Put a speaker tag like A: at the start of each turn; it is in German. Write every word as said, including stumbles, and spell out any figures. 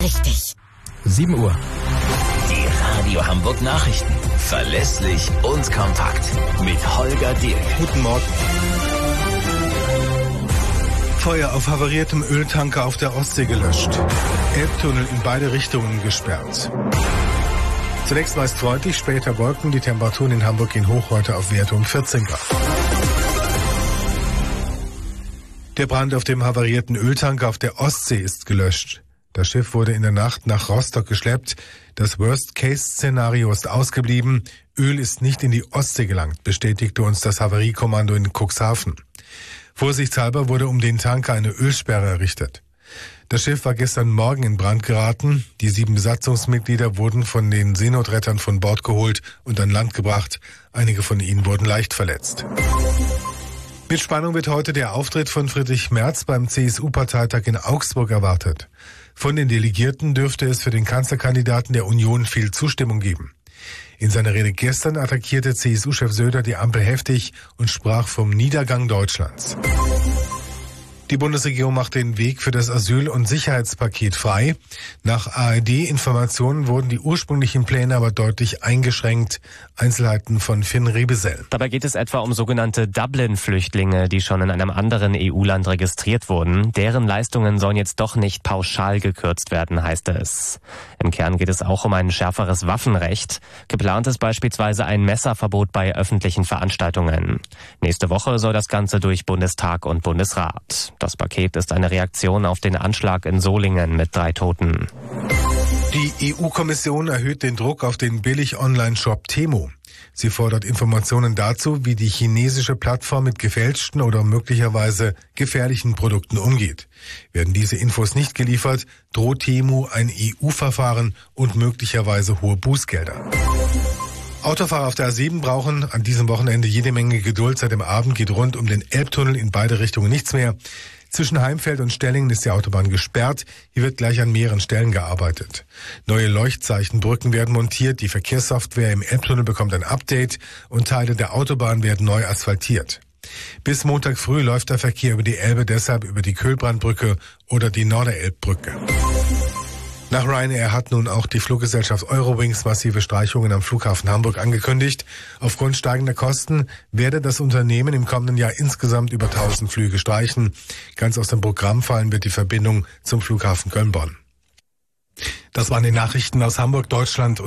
A: richtig.
B: sieben Uhr.
C: Die Radio Hamburg Nachrichten. Verlässlich und kompakt. Mit Holger Dirk.
D: Guten Morgen. Feuer auf havariertem Öltanker auf der Ostsee gelöscht. Elbtunnel in beide Richtungen gesperrt. Zunächst meist freundlich, später Wolken. Die Temperaturen in Hamburg gehen hoch, heute auf Werte um vierzehn Grad. Der Brand auf dem havarierten Öltanker auf der Ostsee ist gelöscht. Das Schiff wurde in der Nacht nach Rostock geschleppt. Das Worst-Case-Szenario ist ausgeblieben. Öl ist nicht in die Ostsee gelangt, bestätigte uns das Havariekommando in Cuxhaven. Vorsichtshalber wurde um den Tanker eine Ölsperre errichtet. Das Schiff war gestern Morgen in Brand geraten. Die sieben Besatzungsmitglieder wurden von den Seenotrettern von Bord geholt und an Land gebracht. Einige von ihnen wurden leicht verletzt. Mit Spannung wird heute der Auftritt von Friedrich Merz beim C S U-Parteitag in Augsburg erwartet. Von den Delegierten dürfte es für den Kanzlerkandidaten der Union viel Zustimmung geben. In seiner Rede gestern attackierte C S U-Chef Söder die Ampel heftig und sprach vom Niedergang Deutschlands. Die Bundesregierung macht den Weg für das Asyl- und Sicherheitspaket frei. Nach A R D-Informationen wurden die ursprünglichen Pläne aber deutlich eingeschränkt. Einzelheiten von Finn Rebesell.
E: Dabei geht es etwa um sogenannte Dublin-Flüchtlinge, die schon in einem anderen E U-Land registriert wurden. Deren Leistungen sollen jetzt doch nicht pauschal gekürzt werden, heißt es. Im Kern geht es auch um ein schärferes Waffenrecht. Geplant ist beispielsweise ein Messerverbot bei öffentlichen Veranstaltungen. Nächste Woche soll das Ganze durch Bundestag und Bundesrat. Das Paket ist eine Reaktion auf den Anschlag in Solingen mit drei Toten.
D: Die E U-Kommission erhöht den Druck auf den Billig-Online-Shop Temu. Sie fordert Informationen dazu, wie die chinesische Plattform mit gefälschten oder möglicherweise gefährlichen Produkten umgeht. Werden diese Infos nicht geliefert, droht Temu ein E U-Verfahren und möglicherweise hohe Bußgelder. Autofahrer auf der A sieben brauchen an diesem Wochenende jede Menge Geduld. Seit dem Abend geht rund um den Elbtunnel in beide Richtungen nichts mehr. Zwischen Heimfeld und Stellingen ist die Autobahn gesperrt. Hier wird gleich an mehreren Stellen gearbeitet. Neue Leuchtzeichenbrücken werden montiert. Die Verkehrssoftware im Elbtunnel bekommt ein Update und Teile der Autobahn werden neu asphaltiert. Bis Montag früh läuft der Verkehr über die Elbe deshalb über die Köhlbrandbrücke oder die Norderelbbrücke. Nach Ryanair hat nun auch die Fluggesellschaft Eurowings massive Streichungen am Flughafen Hamburg angekündigt. Aufgrund steigender Kosten werde das Unternehmen im kommenden Jahr insgesamt über tausend Flüge streichen. Ganz aus dem Programm fallen wird die Verbindung zum Flughafen Köln-Bonn. Das waren die Nachrichten aus Hamburg, Deutschland und